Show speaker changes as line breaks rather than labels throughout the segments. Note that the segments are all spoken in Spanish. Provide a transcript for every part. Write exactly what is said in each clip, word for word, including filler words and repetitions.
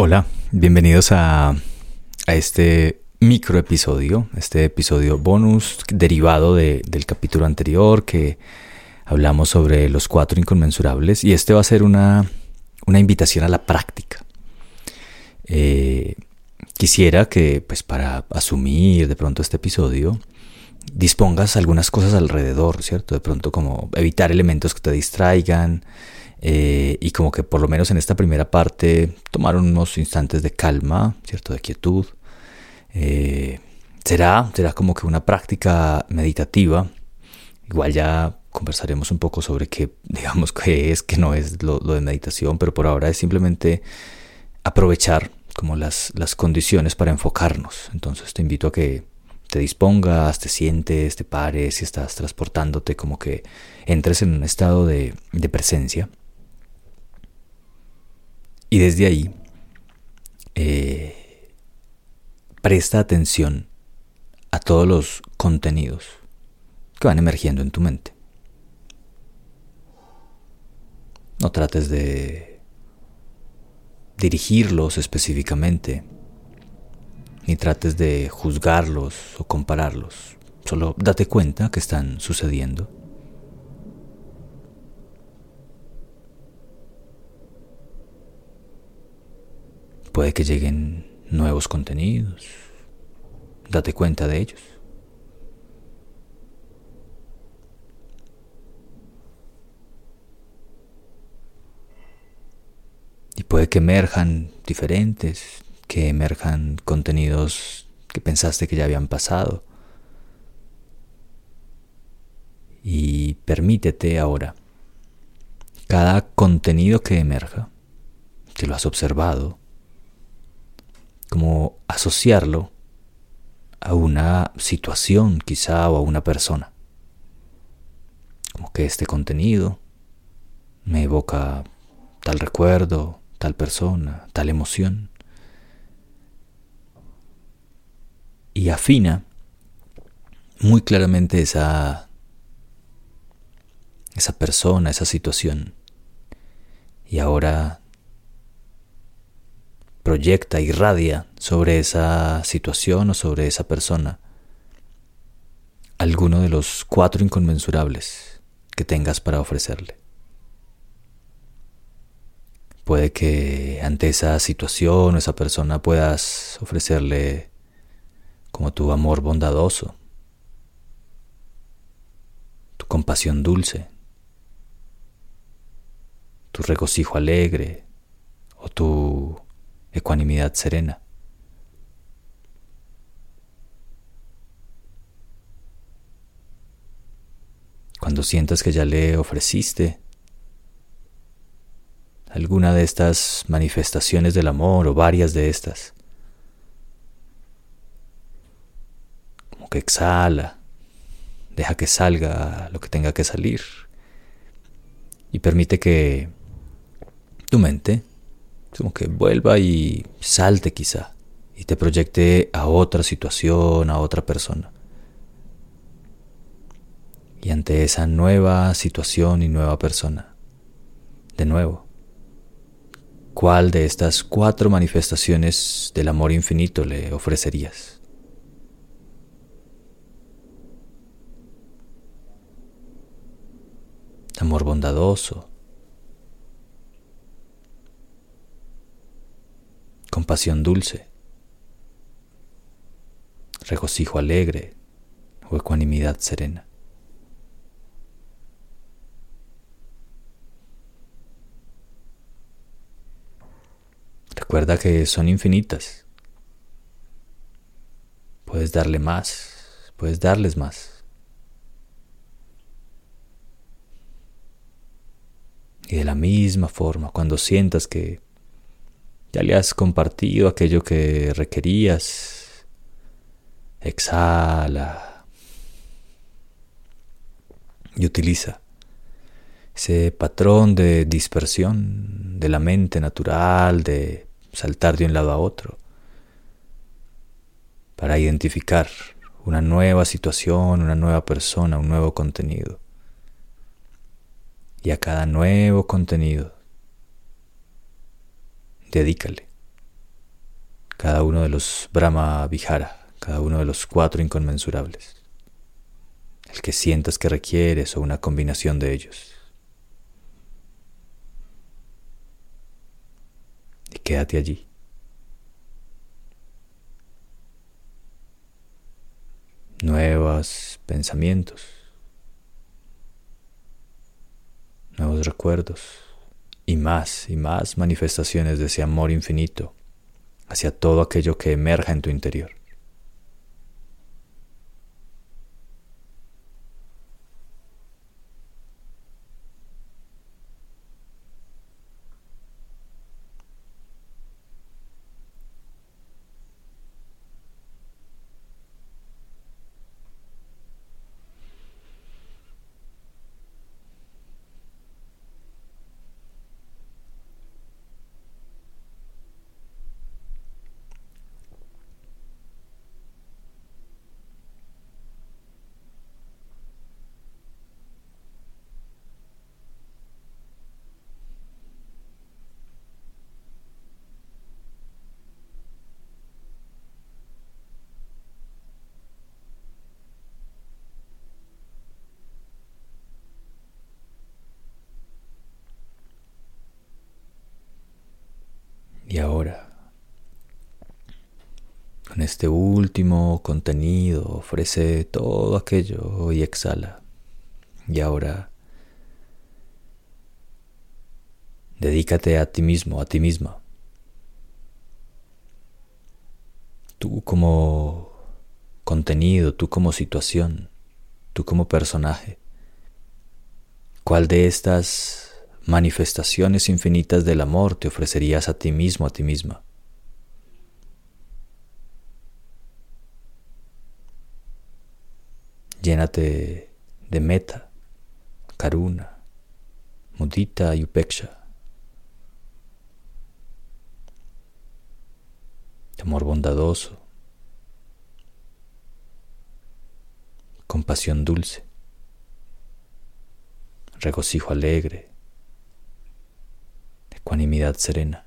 Hola, bienvenidos a, a este micro episodio, este episodio bonus derivado de, del capítulo anterior que hablamos sobre los cuatro inconmensurables, y este va a ser una, una invitación a la práctica. Eh, quisiera que, pues, para asumir de pronto este episodio, dispongas algunas cosas alrededor, ¿cierto? De pronto como evitar elementos que te distraigan, eh, y como que por lo menos en esta primera parte tomar unos instantes de calma, ¿cierto? De quietud. Eh, será, será como que una práctica meditativa. Igual ya conversaremos un poco sobre qué, digamos, qué es, qué no es lo, lo de meditación, pero por ahora es simplemente aprovechar como las, las condiciones para enfocarnos. Entonces te invito a que te dispongas, te sientes, te pares, si estás transportándote, como que entres en un estado de, de presencia. Y desde ahí, eh, presta atención a todos los contenidos que van emergiendo en tu mente. No trates de dirigirlos específicamente, ni trates de juzgarlos o compararlos. Solo date cuenta que están sucediendo. Puede que lleguen nuevos contenidos. Date cuenta de ellos. Y puede que emerjan diferentes, que emerjan contenidos que pensaste que ya habían pasado. Y permítete ahora, cada contenido que emerja, que lo has observado, como asociarlo a una situación quizá o a una persona. Como que este contenido me evoca tal recuerdo, tal persona, tal emoción. Y afina muy claramente esa, esa persona, esa situación. Y ahora proyecta, irradia sobre esa situación o sobre esa persona alguno de los cuatro inconmensurables que tengas para ofrecerle. Puede que ante esa situación o esa persona puedas ofrecerle como tu amor bondadoso, tu compasión dulce, tu regocijo alegre o tu ecuanimidad serena. Cuando sientas que ya le ofreciste alguna de estas manifestaciones del amor o varias de estas, como que exhala, deja que salga lo que tenga que salir y permite que tu mente como que vuelva y salte quizá y te proyecte a otra situación, a otra persona. Y ante esa nueva situación y nueva persona, de nuevo, ¿cuál de estas cuatro manifestaciones del amor infinito le ofrecerías? Amor bondadoso, compasión dulce, regocijo alegre o ecuanimidad serena. Recuerda que son infinitas. Puedes darle más, puedes darles más. Y de la misma forma, cuando sientas que ya le has compartido aquello que requerías, exhala y utiliza ese patrón de dispersión de la mente natural, de saltar de un lado a otro, para identificar una nueva situación, una nueva persona, un nuevo contenido. Y a cada nuevo contenido, dedícale cada uno de los Brahma Vihara, cada uno de los cuatro inconmensurables, el que sientas que requieres o una combinación de ellos. Y quédate allí. Nuevos pensamientos, nuevos recuerdos y más y más manifestaciones de ese amor infinito hacia todo aquello que emerja en tu interior. Y ahora, con este último contenido, ofrece todo aquello y exhala. Y ahora, dedícate a ti mismo, a ti misma. Tú como contenido, tú como situación, tú como personaje. ¿Cuál de estas manifestaciones infinitas del amor te ofrecerías a ti mismo, a ti misma? Llénate de metta, karuna, mudita y upeksha. Amor bondadoso, compasión dulce, regocijo alegre, ecuanimidad serena.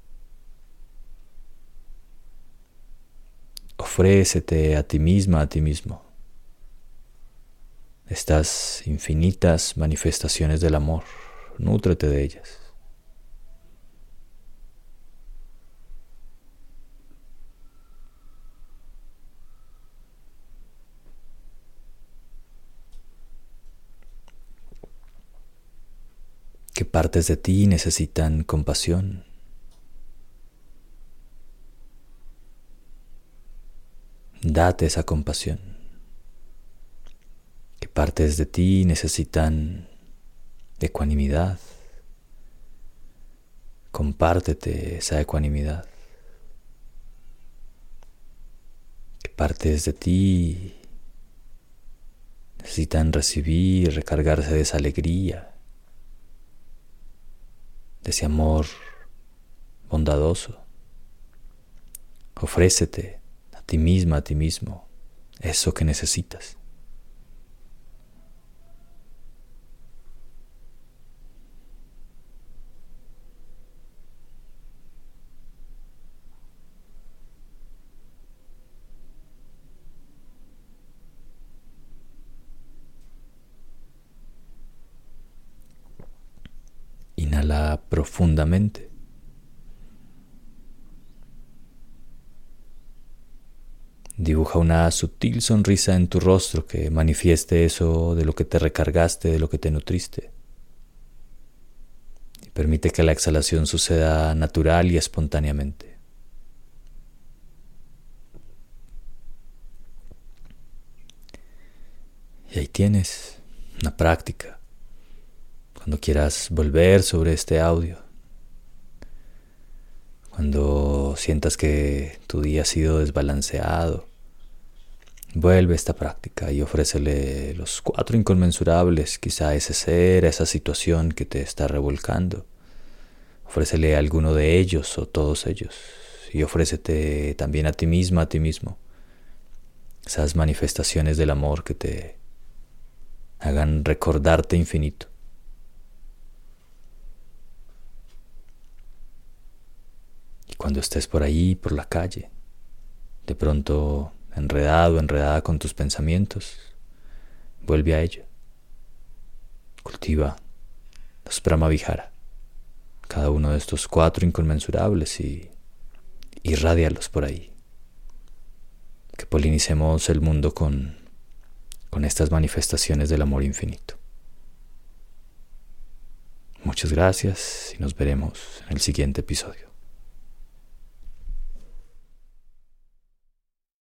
Ofrécete a ti misma, a ti mismo, estas infinitas manifestaciones del amor, nútrete de ellas. ¿Qué partes de ti necesitan compasión? Date esa compasión. ¿Qué partes de ti necesitan ecuanimidad? Compártete esa ecuanimidad. ¿Qué partes de ti necesitan recibir, recargarse de esa alegría, de ese amor bondadoso? Ofrécete a ti misma, a ti mismo, eso que necesitas. Inhala profundamente. Dibuja una sutil sonrisa en tu rostro que manifieste eso de lo que te recargaste, de lo que te nutriste. Y permite que la exhalación suceda natural y espontáneamente. Y ahí tienes una práctica. Cuando quieras volver sobre este audio, cuando sientas que tu día ha sido desbalanceado, vuelve a esta práctica y ofrécele los cuatro inconmensurables, quizá a ese ser, a esa situación que te está revolcando. Ofrécele a alguno de ellos o todos ellos, y ofrécete también a ti misma, a ti mismo, esas manifestaciones del amor que te hagan recordarte infinito. cuando estés por ahí, por la calle, de pronto enredado, enredada con tus pensamientos, vuelve a ello. Cultiva los Brahma-vihara, cada uno de estos cuatro inconmensurables, y irradialos por ahí. Que polinicemos el mundo con, con estas manifestaciones del amor infinito. Muchas gracias y nos veremos en el siguiente episodio.